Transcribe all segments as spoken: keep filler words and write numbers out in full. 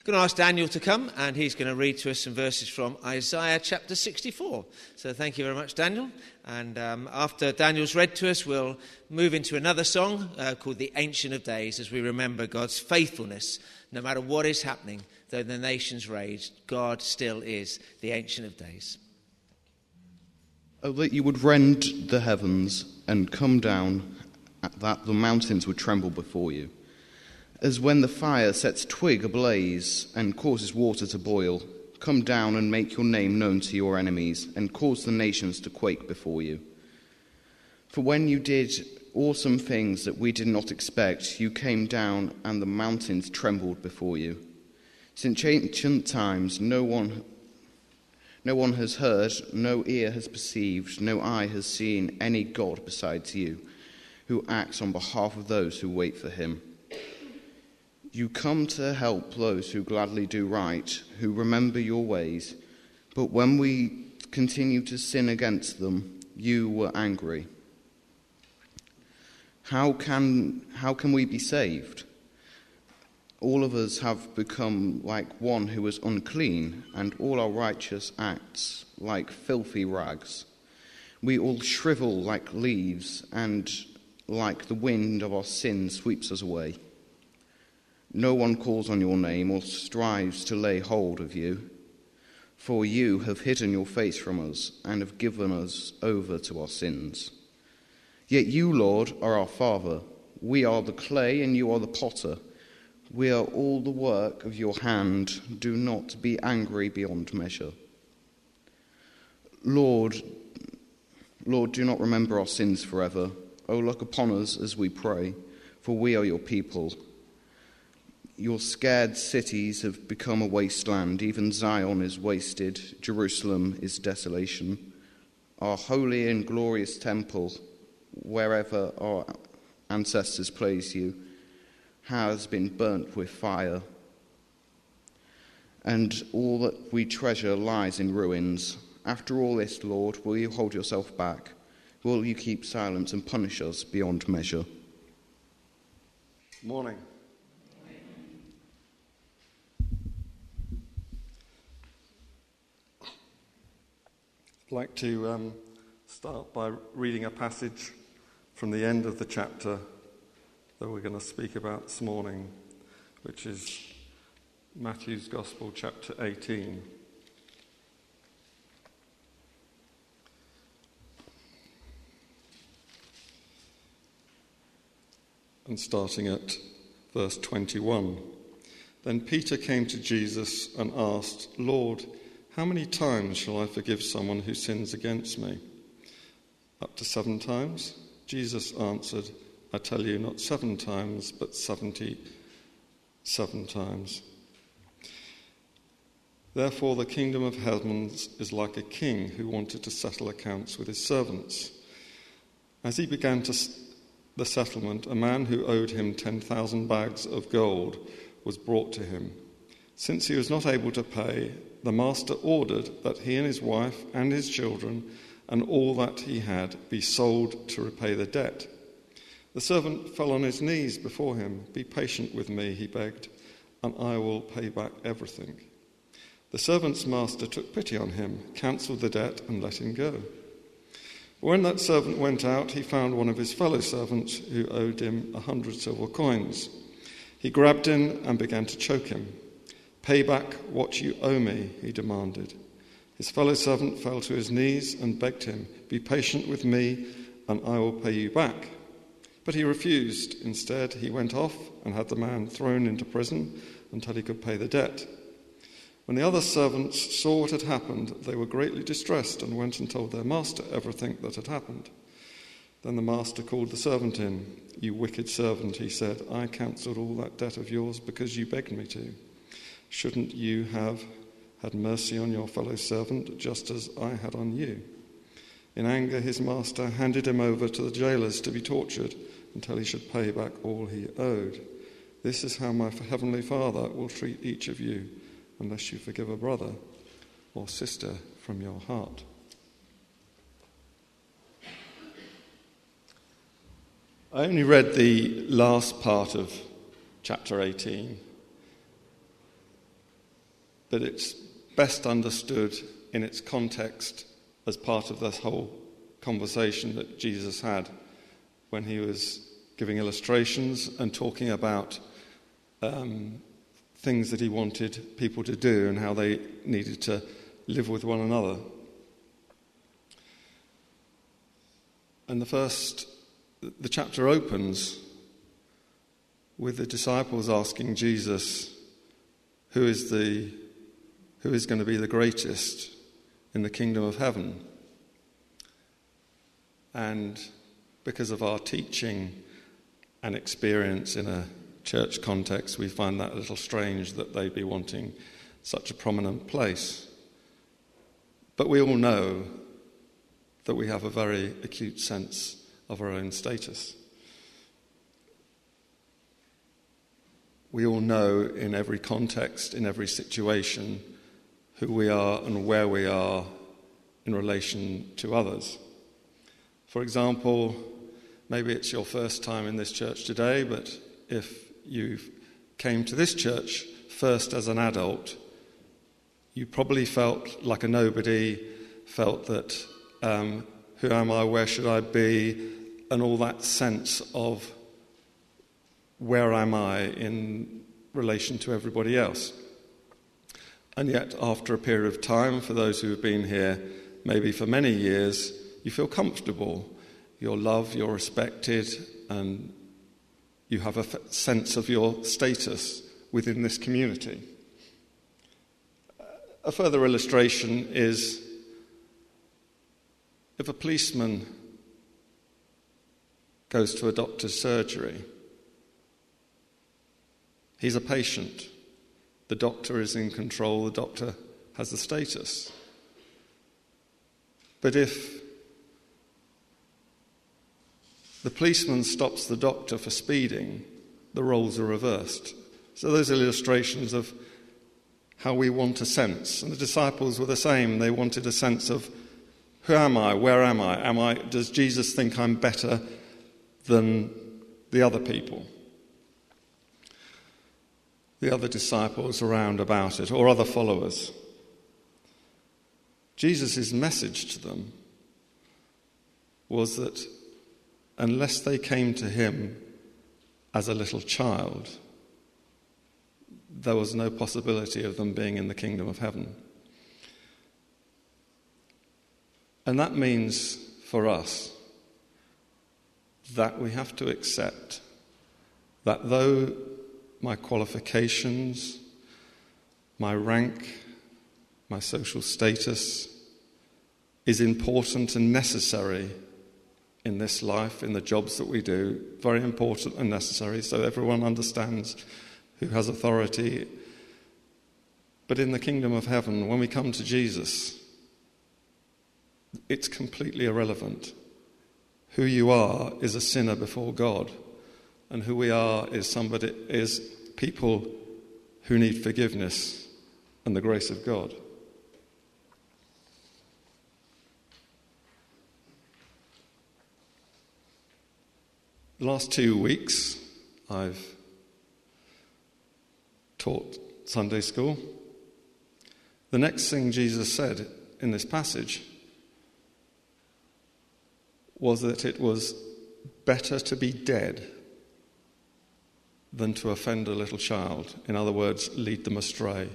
going to ask Daniel to come, and he's going to read to us some verses from Isaiah chapter sixty-four. So thank you very much, Daniel. And um, after Daniel's read to us, we'll move into another song uh, called The Ancient of Days, as we remember God's faithfulness. No matter what is happening, though the nations rage, God still is the Ancient of Days. Oh, that you would rend the heavens and come down, that the mountains would tremble before you. As when the fire sets twig ablaze and causes water to boil, come down and make your name known to your enemies and cause the nations to quake before you. For when you did awesome things that we did not expect, you came down and the mountains trembled before you. Since ancient times, no one, no one has heard, no ear has perceived, no eye has seen any God besides you, who acts on behalf of those who wait for him. You come to help those who gladly do right, who remember your ways. But when we continue to sin against them, you were angry. How can, how can we be saved? All of us have become like one who is unclean, and all our righteous acts like filthy rags. We all shrivel like leaves, and like the wind of our sin sweeps us away. No one calls on your name or strives to lay hold of you, for you have hidden your face from us and have given us over to our sins. Yet you, Lord, are our Father. We are the clay and you are the potter. We are all the work of your hand. Do not be angry beyond measure. Lord, Lord, do not remember our sins forever. O look upon us as we pray, for we are your people. Your scared cities have become a wasteland. Even Zion is wasted. Jerusalem is desolation. Our holy and glorious temple, wherever our ancestors placed you, has been burnt with fire. And all that we treasure lies in ruins. After all this, Lord, will you hold yourself back? Will you keep silence and punish us beyond measure? Morning. I'd like to um, start by reading a passage from the end of the chapter that we're going to speak about this morning, which is Matthew's Gospel, chapter eighteen. And starting at verse twenty-one. Then Peter came to Jesus and asked, Lord, how many times shall I forgive someone who sins against me? Up to seven times? Jesus answered, I tell you, not seven times, but seventy-seven times. Therefore the kingdom of heaven is like a king who wanted to settle accounts with his servants. As he began to the settlement, a man who owed him ten thousand bags of gold was brought to him. Since he was not able to pay, the master ordered that he and his wife and his children and all that he had be sold to repay the debt. The servant fell on his knees before him. Be patient with me, he begged, and I will pay back everything. The servant's master took pity on him, cancelled the debt, and let him go. When that servant went out, he found one of his fellow servants who owed him a hundred silver coins. He grabbed him and began to choke him. Pay back what you owe me, he demanded. His fellow servant fell to his knees and begged him, be patient with me and I will pay you back. But he refused. Instead, he went off and had the man thrown into prison until he could pay the debt. When the other servants saw what had happened, they were greatly distressed and went and told their master everything that had happened. Then the master called the servant in. You wicked servant, he said, I cancelled all that debt of yours because you begged me to. Shouldn't you have had mercy on your fellow servant just as I had on you? In anger, his master handed him over to the jailers to be tortured until he should pay back all he owed. This is how my heavenly Father will treat each of you unless you forgive a brother or sister from your heart. I only read the last part of chapter eighteen. but it's best understood in its context as part of this whole conversation that Jesus had when he was giving illustrations and talking about um, things that he wanted people to do and how they needed to live with one another. And the first, the chapter opens with the disciples asking Jesus, who is the, who is going to be the greatest in the kingdom of heaven? And because of our teaching and experience in a church context, we find that a little strange that they'd be wanting such a prominent place. But we all know that we have a very acute sense of our own status. We all know in every context, in every situation, who we are and where we are in relation to others. For example, maybe it's your first time in this church today, but if you came to this church first as an adult, you probably felt like a nobody, felt that um, who am I, where should I be, and all that sense of where am I in relation to everybody else. And yet, after a period of time, for those who have been here maybe for many years, you feel comfortable. You're loved, you're respected, and you have a f- sense of your status within this community. A further illustration is if a policeman goes to a doctor's surgery, he's a patient. The doctor is in control, the doctor has the status. But if the policeman stops the doctor for speeding, the roles are reversed. So those are illustrations of how we want a sense. And the disciples were the same. They wanted a sense of, who am I? Where am I? Am I? Does Jesus think I'm better than the other people? The other disciples around about it, or other followers. Jesus' message to them was that unless they came to him as a little child, there was no possibility of them being in the kingdom of heaven. And that means for us that we have to accept that though my qualifications, my rank, my social status is important and necessary in this life, in the jobs that we do, very important and necessary, so everyone understands who has authority. But in the kingdom of heaven, when we come to Jesus, it's completely irrelevant. Who you are is a sinner before God, and who we are is somebody is people who need forgiveness and the grace of God. The last two weeks, I've taught Sunday school. The next thing Jesus said in this passage was that it was better to be dead than to offend a little child. In other words, lead them astray.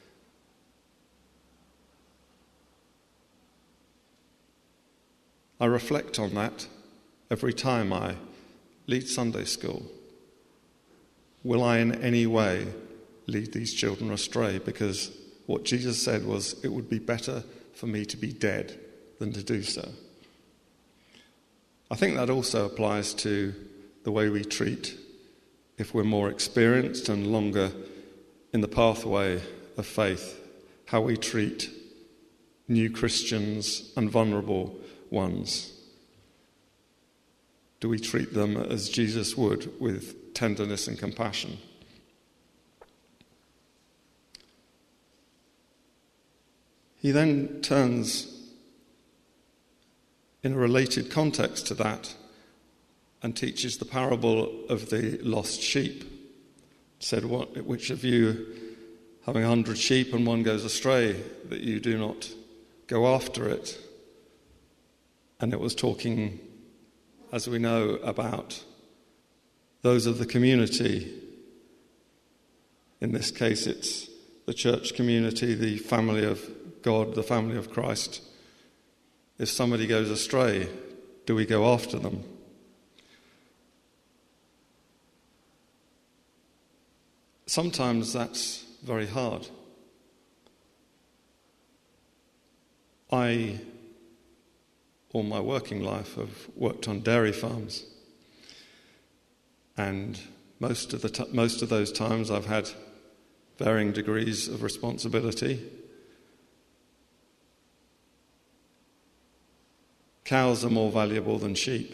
I reflect on that every time I lead Sunday school. Will I in any way lead these children astray? Because what Jesus said was, it would be better for me to be dead than to do so. I think that also applies to the way we treat, if we're more experienced and longer in the pathway of faith, how we treat new Christians and vulnerable ones. Do we treat them as Jesus would, with tenderness and compassion? He then turns in a related context to that and teaches the parable of the lost sheep. Said, what, which of you having a hundred sheep and one goes astray, that you do not go after it. And it was talking, as we know, about those of the community. In this case, it's the church community, the family of God, the family of Christ. If somebody goes astray, do we go after them? Sometimes that's very hard. I, all my working life, have worked on dairy farms. And most of the t- most of those times I've had varying degrees of responsibility. Cows are more valuable than sheep.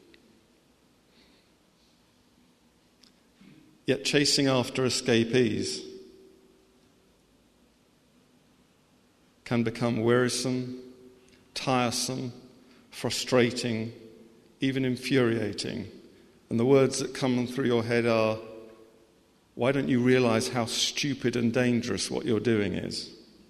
Yet chasing after escapees can become wearisome, tiresome, frustrating, even infuriating. And the words that come through your head are, why don't you realize how stupid and dangerous what you're doing is?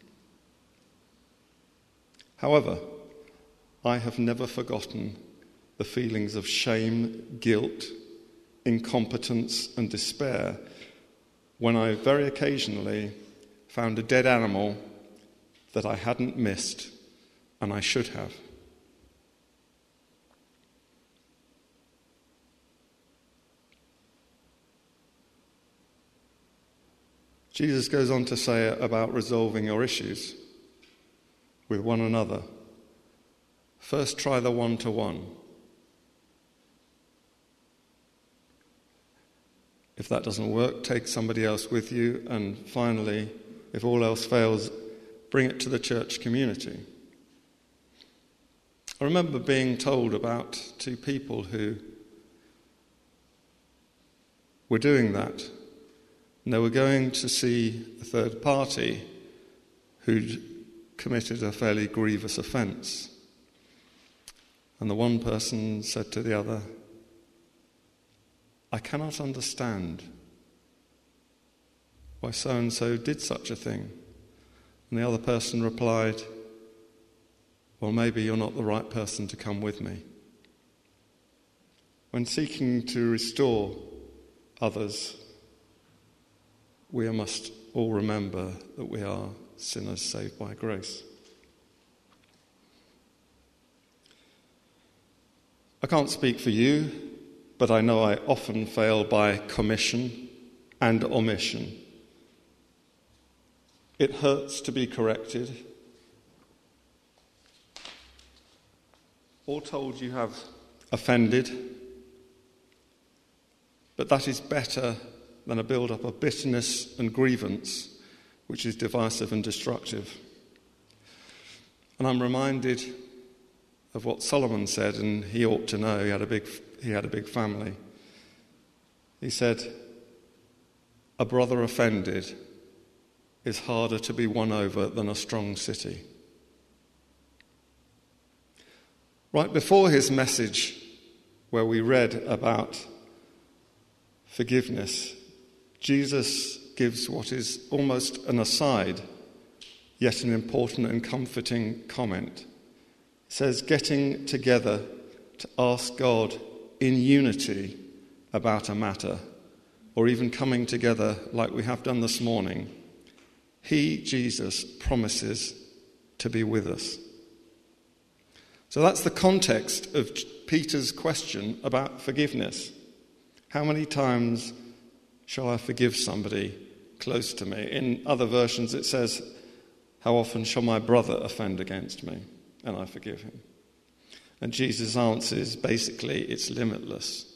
However, I have never forgotten the feelings of shame, guilt, incompetence and despair when I very occasionally found a dead animal that I hadn't missed and I should have. Jesus goes on to say about resolving your issues with one another. First, try the one-to-one. If that doesn't work, take somebody else with you. And finally, if all else fails, bring it to the church community. I remember being told about two people who were doing that. And they were going to see a third party who'd committed a fairly grievous offence. And the one person said to the other, I cannot understand why so-and-so did such a thing. And the other person replied, well, maybe you're not the right person to come with me. When seeking to restore others, we must all remember that we are sinners saved by grace. I can't speak for you, but I know I often fail by commission and omission. It hurts to be corrected. All told, you have offended, but that is better than a build-up of bitterness and grievance, which is divisive and destructive. And I'm reminded of what Solomon said, and he ought to know. He had a big, he had a big family. He said, a brother offended is harder to be won over than a strong city. Right before his message, where we read about forgiveness, Jesus gives what is almost an aside, yet an important and comforting comment. He says, getting together to ask God in unity about a matter, or even coming together like we have done this morning, he, Jesus, promises to be with us. So that's the context of Peter's question about forgiveness. How many times shall I forgive somebody close to me? In other versions it says, how often shall my brother offend against me and I forgive him? And Jesus' answer is basically, it's limitless.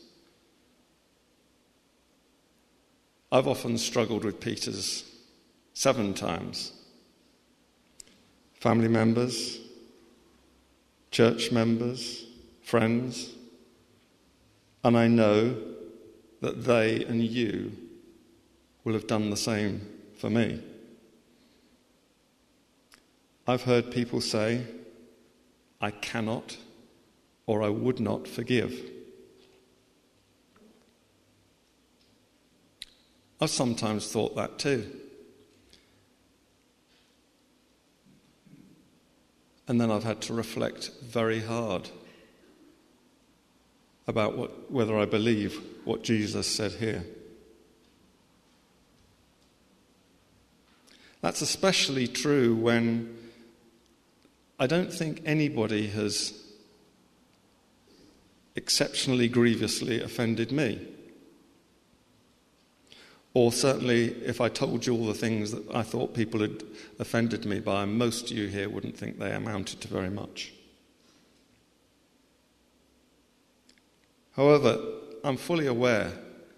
I've often struggled with Peter's seven times. Family members, church members, friends, and I know that they and you will have done the same for me. I've heard people say, I cannot or I would not forgive. I've sometimes thought that too. And then I've had to reflect very hard about what, whether I believe what Jesus said here. That's especially true when I don't think anybody has exceptionally grievously offended me. Or certainly, if I told you all the things that I thought people had offended me by, most of you here wouldn't think they amounted to very much. However, I'm fully aware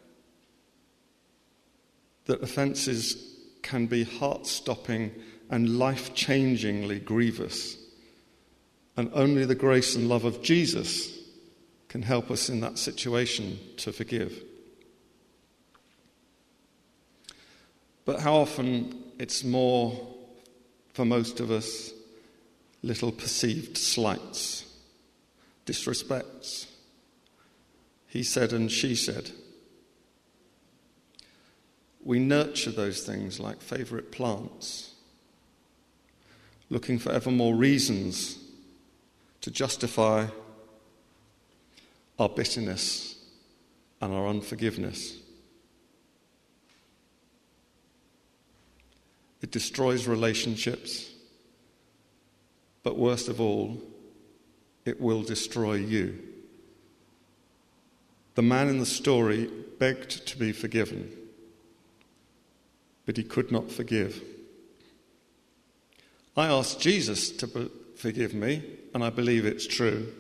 that offences can be heart-stopping and life-changingly grievous, and only the grace and love of Jesus can help us in that situation to forgive. But how often it's more, for most of us, little perceived slights, disrespects, he said and she said. We nurture those things like favourite plants, looking for ever more reasons to justify our bitterness and our unforgiveness. It destroys relationships, but worst of all, it will destroy you. The man in the story begged to be forgiven, but he could not forgive. I asked Jesus to be- forgive me, and I believe it's true.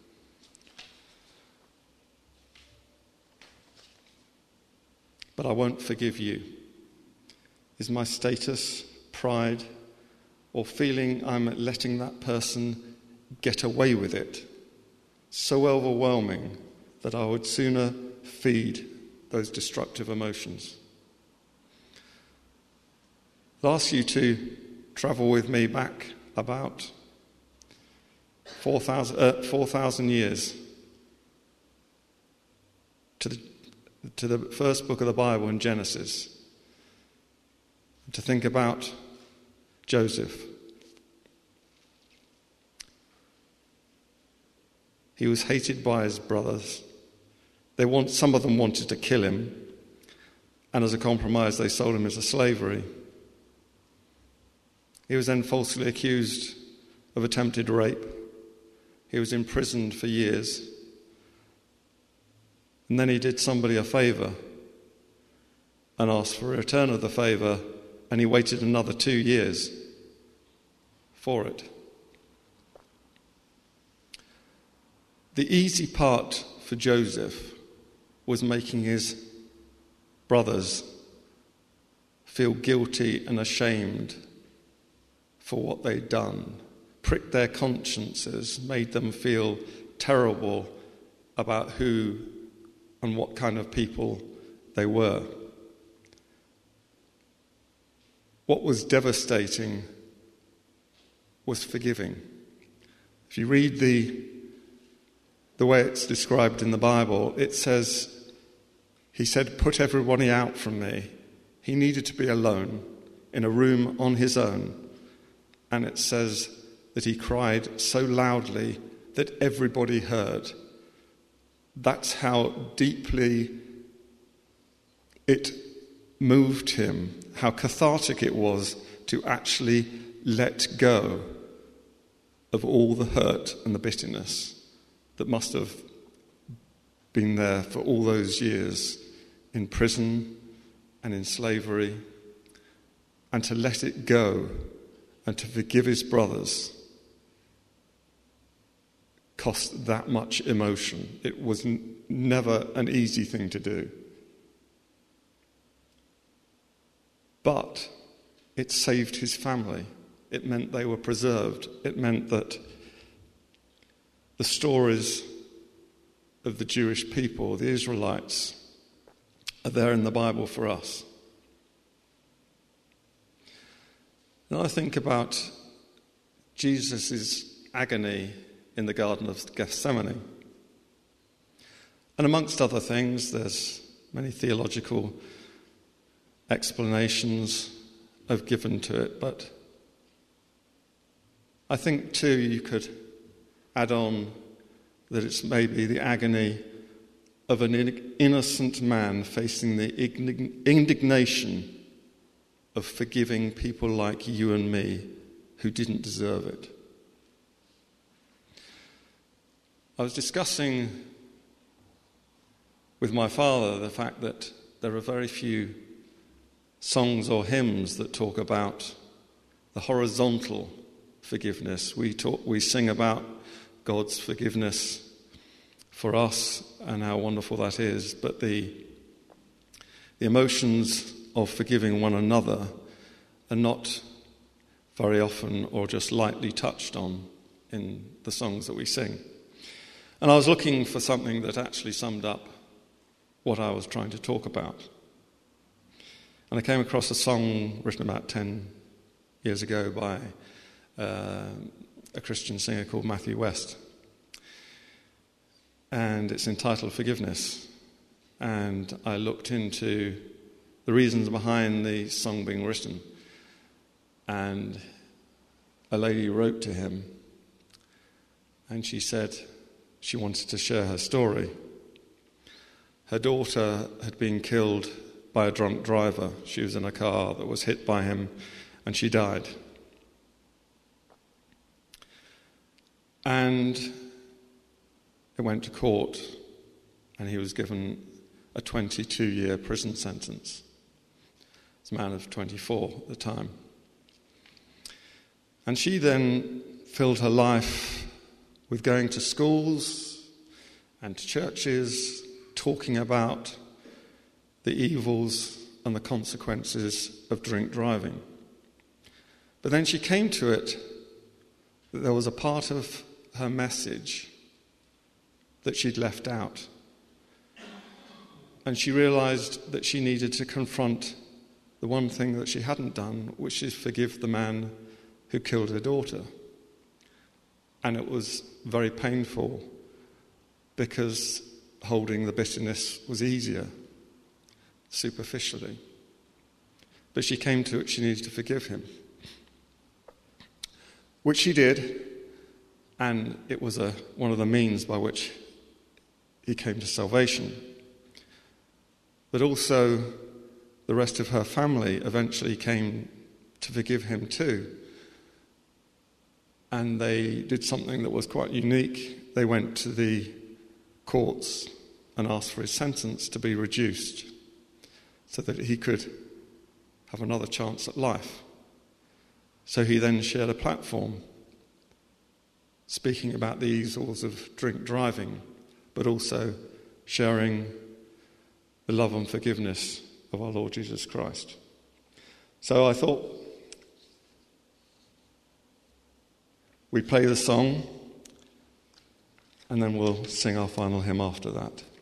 But I won't forgive you. Is my status, pride, or feeling I'm letting that person get away with it so overwhelming that I would sooner feed those destructive emotions? I'll ask you to travel with me back about four thousand, uh, four thousand years to the, to the first book of the Bible in Genesis, to think about Joseph. He was hated by his brothers. They want, some of them wanted to kill him, and as a compromise they sold him into slavery. He was then falsely accused of attempted rape. He was imprisoned for years. And then he did somebody a favour and asked for a return of the favour, and he waited another two years for it. The easy part for Joseph was making his brothers feel guilty and ashamed for what they'd done, pricked their consciences, made them feel terrible about who and what kind of people they were. What was devastating was forgiving. If you read the, the way it's described in the Bible, it says, he said, "Put everybody out from me." He needed to be alone in a room on his own. And it says that he cried so loudly that everybody heard. That's how deeply it moved him, how cathartic it was to actually let go of all the hurt and the bitterness that must have been there for all those years in prison and in slavery, and to let it go and to forgive his brothers cost that much emotion. It was n- never an easy thing to do. But it saved his family. It meant they were preserved. It meant that the stories of the Jewish people, the Israelites, are there in the Bible for us. And I think about Jesus' agony in the Garden of Gethsemane. And amongst other things, there's many theological explanations I've given to it, but I think, too, you could add on that it's maybe the agony of an innocent man facing the indignation of forgiving people like you and me who didn't deserve it. I was discussing with my father the fact that there are very few songs or hymns that talk about the horizontal forgiveness. We talk, we sing about God's forgiveness for us and how wonderful that is, but the, the emotions of forgiving one another are not very often or just lightly touched on in the songs that we sing. And I was looking for something that actually summed up what I was trying to talk about. And I came across a song written about ten years ago by uh, a Christian singer called Matthew West. And it's entitled Forgiveness. And I looked into the reasons behind the song being written. And a lady wrote to him, and she said she wanted to share her story. Her daughter had been killed by a drunk driver. She was in a car that was hit by him, and she died. And it went to court, and he was given a twenty-two-year prison sentence. He's a man of twenty-four at the time. And she then filled her life with going to schools and to churches, talking about the evils and the consequences of drink driving. But then she came to it that there was a part of her message that she'd left out. And she realized that she needed to confront the one thing that she hadn't done, which is forgive the man who killed her daughter. And it was very painful because holding the bitterness was easier, superficially. But she came to it, she needed to forgive him. Which she did, and it was a, one of the means by which he came to salvation. But also, the rest of her family eventually came to forgive him too. And they did something that was quite unique. They went to the courts and asked for his sentence to be reduced so that he could have another chance at life. So he then shared a platform speaking about the evils of drink driving, but also sharing the love and forgiveness of our Lord Jesus Christ. So I thought we play the song and then we'll sing our final hymn after that.